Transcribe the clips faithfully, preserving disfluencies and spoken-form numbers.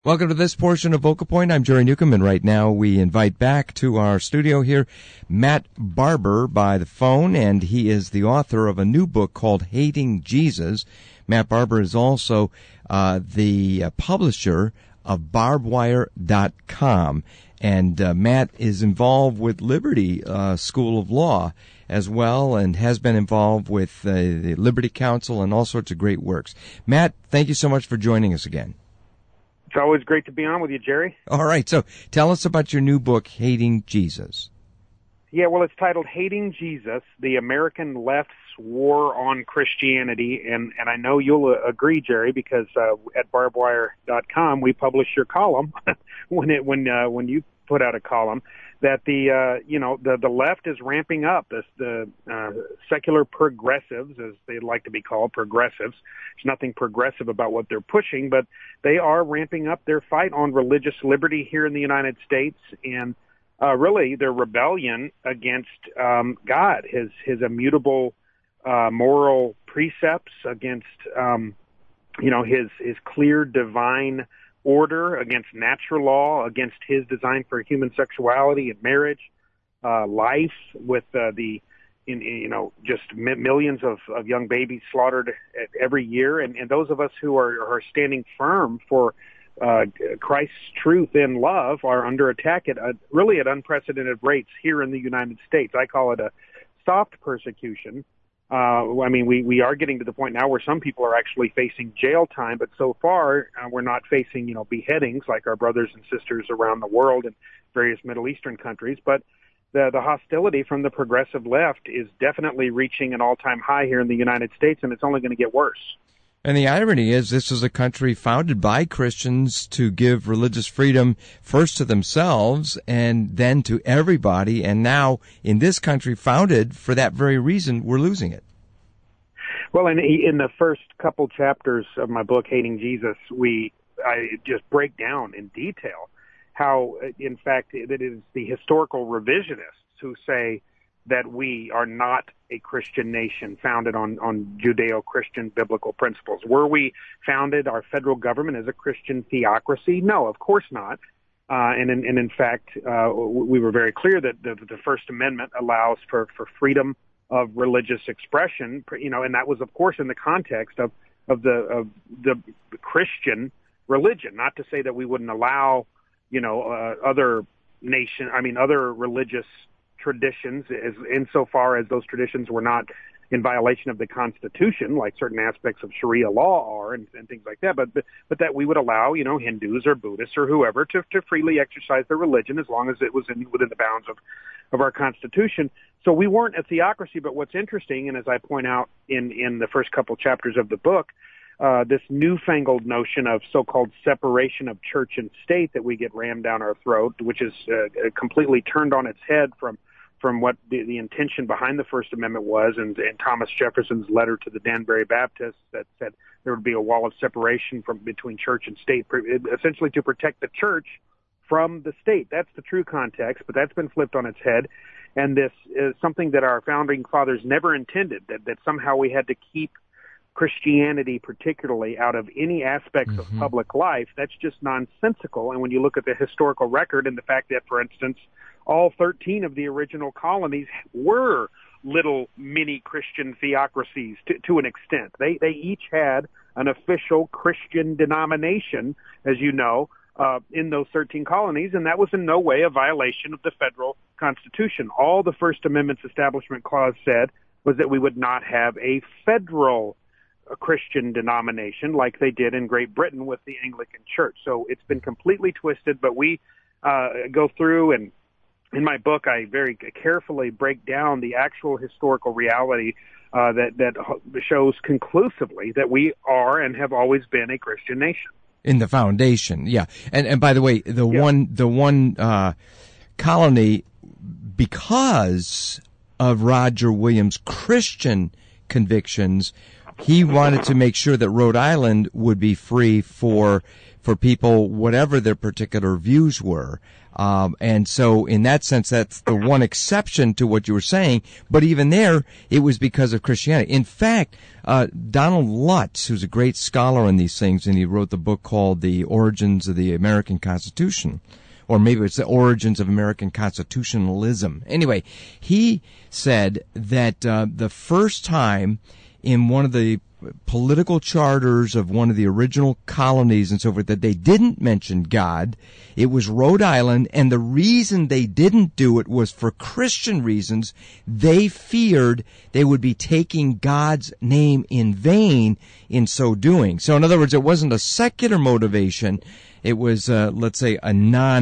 Welcome to this portion of Vocal Point. I'm Jerry Newcomb, and right now we invite back to our studio here Matt Barber by the phone, and he is the author of a new book called Hating Jesus. Matt Barber is also uh, the uh, publisher of barbed wire dot com, and uh, Matt is involved with Liberty uh, School of Law as well, and has been involved with uh, the Liberty Council and all sorts of great works. Matt, thank you so much for joining us again. It's always great to be on with you, Jerry. All right, so tell us about your new book, Hating Jesus. Yeah, well, it's titled Hating Jesus, The American Left's War on Christianity, and, and I know you'll uh, agree, Jerry, because uh, at barbed wire dot com we publish your column when it when uh, when you put out a column that the uh, you know the the left is ramping up. This the uh, secular progressives, as they like to be called, progressives. There's nothing progressive about what they're pushing, but they are ramping up their fight on religious liberty here in the United States, and uh, really their rebellion against um, God, His His immutable uh, moral precepts, against um, you know His His clear divine order, against natural law, against His design for human sexuality and marriage, uh, life, with uh, the, in, in, you know, just m- millions of, of young babies slaughtered every year, and, and those of us who are, are standing firm for uh, Christ's truth in love are under attack at uh, really at unprecedented rates here in the United States. I call it a soft persecution. Uh, I mean, we, we are getting to the point now where some people are actually facing jail time, but so far uh, we're not facing, you know, beheadings like our brothers and sisters around the world in various Middle Eastern countries. But the, the hostility from the progressive left is definitely reaching an all-time high here in the United States, and it's only going to get worse. And the irony is this is a country founded by Christians to give religious freedom first to themselves and then to everybody. And now in this country founded for that very reason, we're losing it. Well, in, in the first couple chapters of my book, Hating Jesus, we I just break down in detail how, in fact, it is the historical revisionists who say that we are not a Christian nation founded on, on Judeo-Christian biblical principles. Were we founded, our federal government, as a Christian theocracy? No, of course not. Uh, and, in, and in fact, uh, we were very clear that the, the First Amendment allows for, for freedom of religious expression, you know, and that was, of course, in the context of, of the of the Christian religion. Not to say that we wouldn't allow, you know, uh, other nation, I mean, other religious traditions, as insofar as those traditions were not in violation of the Constitution, like certain aspects of Sharia law are, and, and things like that. But, but but that we would allow, you know, Hindus or Buddhists or whoever to to freely exercise their religion as long as it was in, within the bounds of of our Constitution. So we weren't a theocracy. But what's interesting, and as I point out in in the first couple chapters of the book, uh, this newfangled notion of so-called separation of church and state that we get rammed down our throat, which is uh, completely turned on its head from from what the, the intention behind the First Amendment was, and, and Thomas Jefferson's letter to the Danbury Baptists that said there would be a wall of separation from between church and state, essentially to protect the church from the state. That's the true context, but that's been flipped on its head. And this is something that our founding fathers never intended, that, that somehow we had to keep Christianity particularly out of any aspects mm-hmm. of public life. That's just nonsensical. And when you look at the historical record and the fact that, for instance, all thirteen of the original colonies were little mini Christian theocracies to, to an extent. They they each had an official Christian denomination, as you know, uh, in those thirteen colonies, and that was in no way a violation of the federal Constitution. All the First Amendment's Establishment Clause said was that we would not have a federal a Christian denomination like they did in Great Britain with the Anglican Church. So it's been completely twisted, but we uh, go through, and in my book I very carefully break down the actual historical reality uh, that, that shows conclusively that we are and have always been a Christian nation. In the foundation, yeah. And and by the way, the yeah. one the one uh, colony, because of Roger Williams' Christian convictions, he wanted to make sure that Rhode Island would be free for for people, whatever their particular views were. Um, and so in that sense, that's the one exception to what you were saying. But even there, it was because of Christianity. In fact, uh, Donald Lutz, who's a great scholar in these things, and he wrote the book called The Origins of the American Constitution, or maybe it's The Origins of American Constitutionalism. Anyway, he said that uh, the first time in one of the political charters of one of the original colonies and so forth that they didn't mention God, it was Rhode Island, and the reason they didn't do it was for Christian reasons. They feared they would be taking God's name in vain in so doing. So in other words, it wasn't a secular motivation. It was, uh, let's say, a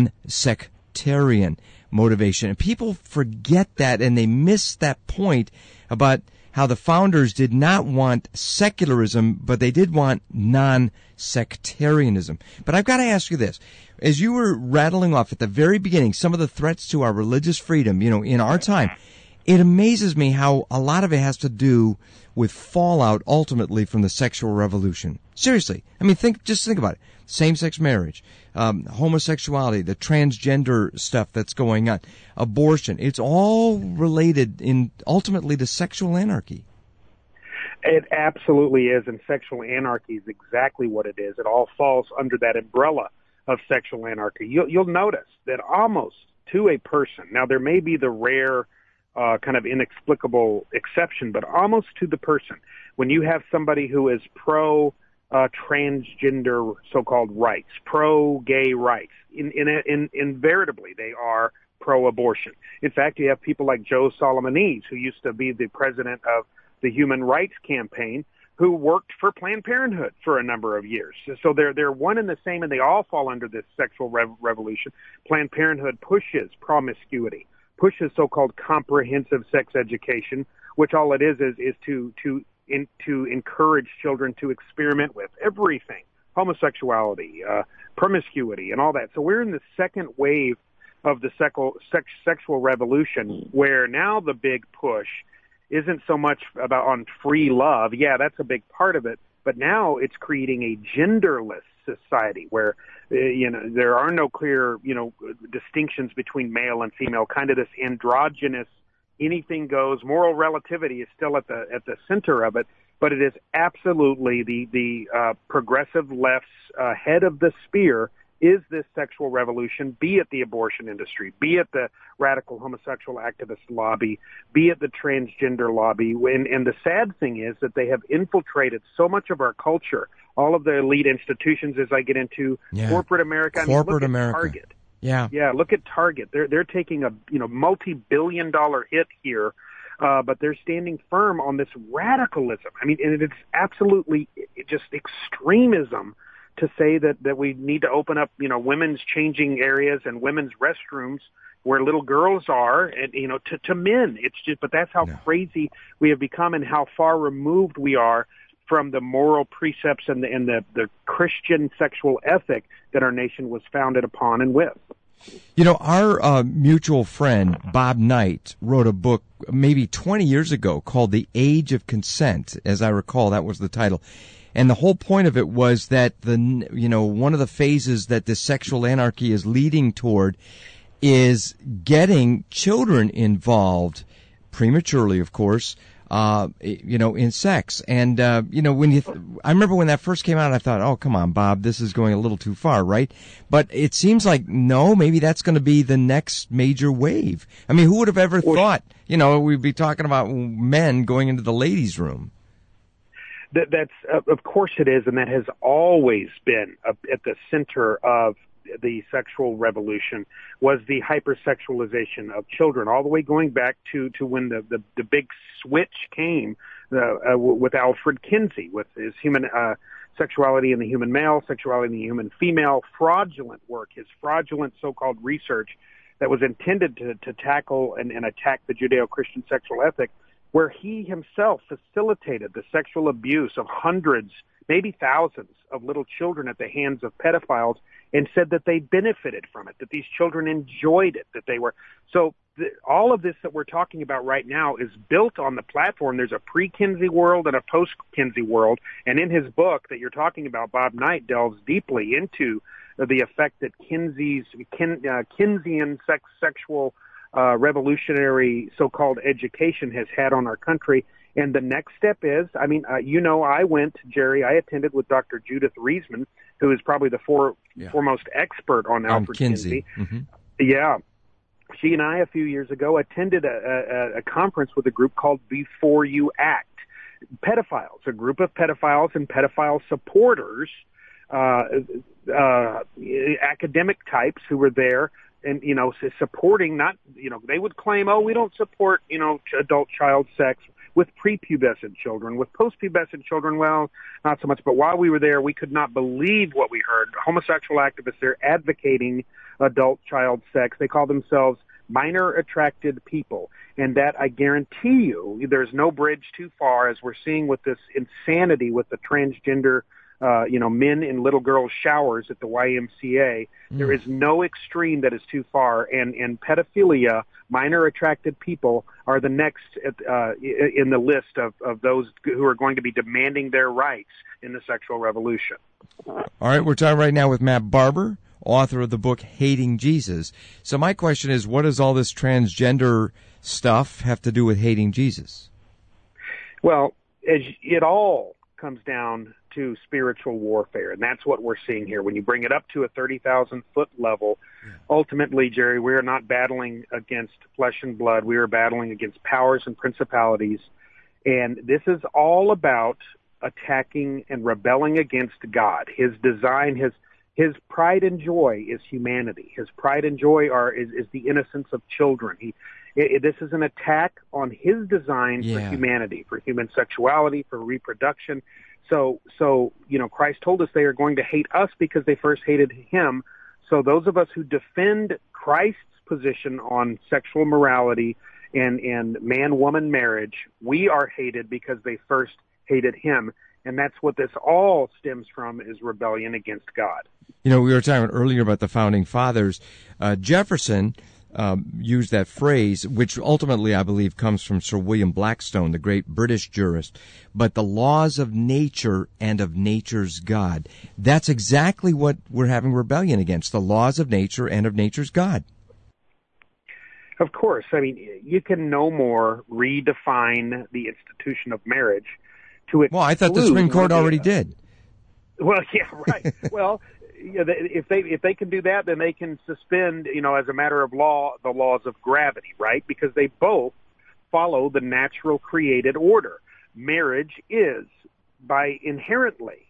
non-sectarian motivation. And people forget that, and they miss that point about how the founders did not want secularism, but they did want non-sectarianism. But I've got to ask you this. As you were rattling off at the very beginning some of the threats to our religious freedom, you know, in our time, it amazes me how a lot of it has to do with fallout ultimately from the sexual revolution. Seriously. I mean, think, just think about it. Same-sex marriage, um, homosexuality, the transgender stuff that's going on, abortion. It's all related in ultimately to sexual anarchy. It absolutely is, and sexual anarchy is exactly what it is. It all falls under that umbrella of sexual anarchy. You'll, you'll notice that almost to a person, now there may be the rare uh, kind of inexplicable exception, but almost to the person, when you have somebody who is pro Uh, transgender so-called rights, pro-gay rights. In, in, in, invariably, they are pro-abortion. In fact, you have people like Joe Solomonese, who used to be the president of the Human Rights Campaign, who worked for Planned Parenthood for a number of years. So they're they're one and the same, and they all fall under this sexual rev- revolution. Planned Parenthood pushes promiscuity, pushes so-called comprehensive sex education, which all it is is is to to In, to encourage children to experiment with everything, homosexuality, uh, promiscuity, and all that. So we're in the second wave of the sex, sex, sexual revolution, where now the big push isn't so much about on free love. Yeah, that's a big part of it. But now it's creating a genderless society where, uh, you know, there are no clear, you know, distinctions between male and female, kind of this androgynous, anything goes. Moral relativity is still at the at the center of it, but it is absolutely the the uh, progressive left's uh, head of the spear is this sexual revolution, be it the abortion industry, be it the radical homosexual activist lobby, be it the transgender lobby. And, and the sad thing is that they have infiltrated so much of our culture, all of the elite institutions, as I get into yeah. corporate America. I corporate mean, look America. At Target. Yeah, yeah. Look at Target. They're they're taking a you know multi-billion dollar hit here, uh, but they're standing firm on this radicalism. I mean, and it's absolutely just extremism to say that that we need to open up you know women's changing areas and women's restrooms where little girls are, and you know to to men. It's just, but that's how no. crazy we have become, and how far removed we are from the moral precepts and the, and the, the Christian sexual ethic that our nation was founded upon and with. You know, our uh, mutual friend, Bob Knight, wrote a book maybe twenty years ago called The Age of Consent. As I recall, that was the title. And the whole point of it was that, the you know, one of the phases that this sexual anarchy is leading toward is getting children involved, prematurely, of course, Uh, you know, in sex. And, uh, you know, when you, th- I remember when that first came out, I thought, oh, come on, Bob, this is going a little too far, right? But it seems like, no, maybe that's going to be the next major wave. I mean, who would have ever well, thought, you know, we'd be talking about men going into the ladies' room? That, that's, uh, of course it is, and that has always been uh, at the center of the sexual revolution, was the hypersexualization of children, all the way going back to, to when the, the, the big switch came uh, uh, with Alfred Kinsey, with his human uh, sexuality in the human male, sexuality in the human female, fraudulent work, his fraudulent so-called research that was intended to, to tackle and, and attack the Judeo-Christian sexual ethic, where he himself facilitated the sexual abuse of hundreds, maybe thousands of little children at the hands of pedophiles, and said that they benefited from it, that these children enjoyed it, that they were. So the, all of this that we're talking about right now is built on the platform. There's a pre-Kinsey world and a post-Kinsey world. And in his book that you're talking about, Bob Knight delves deeply into the effect that Kinsey's Kin, uh, Keynesian sex, sexual uh, revolutionary so-called education has had on our country. And the next step is, I mean, uh, you know, I went, Jerry, I attended with Doctor Judith Reisman, who is probably the for, yeah. foremost expert on, on Alfred Kinsey. Kinsey. Mm-hmm. Yeah. She and I, a few years ago, attended a, a, a conference with a group called Before You Act. Pedophiles, a group of pedophiles and pedophile supporters, uh, uh, academic types who were there and, you know, supporting not, you know, they would claim, oh, we don't support, you know, adult child sex with prepubescent children. With postpubescent children, well, not so much. But while we were there, we could not believe what we heard. Homosexual activists, they're advocating adult child sex. They call themselves minor attracted people. And that, I guarantee you, there's no bridge too far, as we're seeing with this insanity with the transgender Uh, you know, men in little girls' showers at the Y M C A. Mm. There is no extreme that is too far, and, and pedophilia, minor attracted people, are the next uh, in the list of, of those who are going to be demanding their rights in the sexual revolution. All right, we're talking right now with Matt Barber, author of the book Hating Jesus. So my question is, what does all this transgender stuff have to do with hating Jesus? Well, as it all comes down to spiritual warfare, and that's what we're seeing here. When you bring it up to a thirty thousand foot level, yeah. ultimately, Jerry, we are not battling against flesh and blood. We are battling against powers and principalities, and this is all about attacking and rebelling against God. His design, his his pride and joy is humanity. His pride and joy are is, is the innocence of children. He it, it, this is an attack on his design yeah. for humanity, for human sexuality, for reproduction. So, so, you know, Christ told us they are going to hate us because they first hated him. So those of us who defend Christ's position on sexual morality and, and man-woman marriage, we are hated because they first hated him. And that's what this all stems from, is rebellion against God. You know, we were talking earlier about the Founding Fathers. Uh, Jefferson Um, used that phrase, which ultimately, I believe, comes from Sir William Blackstone, the great British jurist. But the laws of nature and of nature's God. That's exactly what we're having rebellion against, the laws of nature and of nature's God. Of course. I mean, you can no more redefine the institution of marriage to exclude... Well, I thought the Supreme Court already did. Well, yeah, right. Well... Yeah, if they if they can do that, then they can suspend, you know, as a matter of law, the laws of gravity, right? Because they both follow the natural created order. Marriage is, by inherently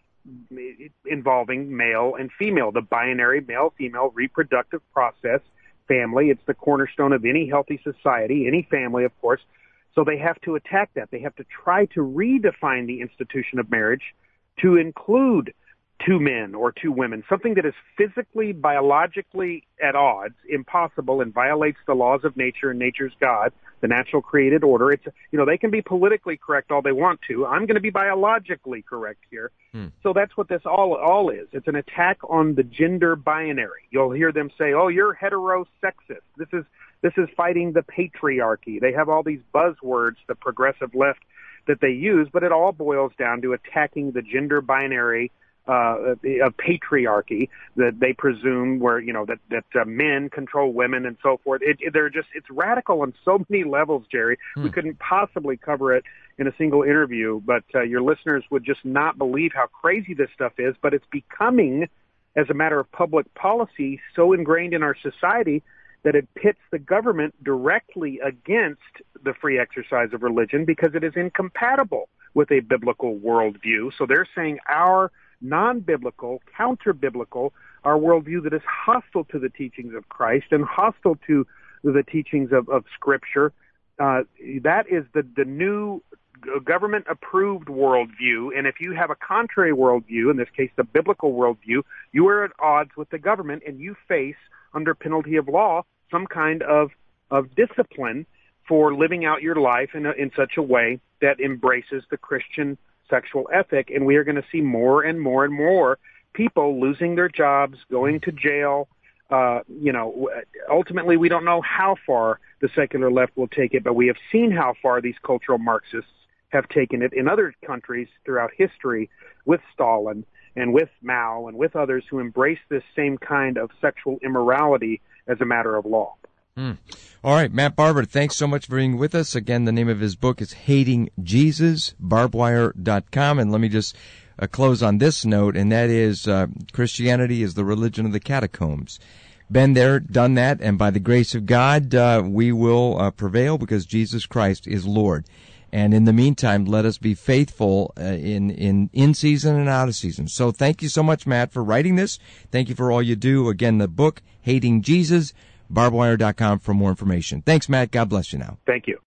involving male and female, the binary male-female reproductive process, family. It's the cornerstone of any healthy society, any family, of course. So they have to attack that. They have to try to redefine the institution of marriage to include two men or two women, something that is physically, biologically at odds, impossible, and violates the laws of nature and nature's God, the natural created order. It's, you know, they can be politically correct all they want to. I'm going to be biologically correct here. Hmm. So that's what this all all is. It's an attack on the gender binary. You'll hear them say, "Oh, you're heterosexist." This is this is fighting the patriarchy. They have all these buzzwords, the progressive left, that they use, but it all boils down to attacking the gender binary Uh, of patriarchy that they presume, where, you know, that that uh, men control women and so forth. It, it, they're just it's radical on so many levels, Jerry. Hmm. We couldn't possibly cover it in a single interview, but uh, your listeners would just not believe how crazy this stuff is. But it's becoming, as a matter of public policy, so ingrained in our society that it pits the government directly against the free exercise of religion because it is incompatible with a biblical worldview. So they're saying our non-biblical, counter-biblical, our worldview that is hostile to the teachings of Christ and hostile to the teachings of, of Scripture, uh, that is the, the new government-approved worldview. And if you have a contrary worldview, in this case the biblical worldview, you are at odds with the government and you face, under penalty of law, some kind of, of discipline for living out your life in, a, in such a way that embraces the Christian sexual ethic. And we are going to see more and more and more people losing their jobs, going to jail. Uh, you know, ultimately, we don't know how far the secular left will take it, but we have seen how far these cultural Marxists have taken it in other countries throughout history with Stalin and with Mao and with others who embrace this same kind of sexual immorality as a matter of law. Mm. All right, Matt Barber, thanks so much for being with us. Again, the name of his book is Hating Jesus, barbwire dot com. And let me just uh, close on this note, and that is uh, Christianity is the religion of the catacombs. Been there, done that, and by the grace of God, uh, we will uh, prevail because Jesus Christ is Lord. And in the meantime, let us be faithful uh, in, in, in season and out of season. So thank you so much, Matt, for writing this. Thank you for all you do. Again, the book, Hating Jesus, barbwire dot com for more information. Thanks, Matt. God bless you now. Thank you.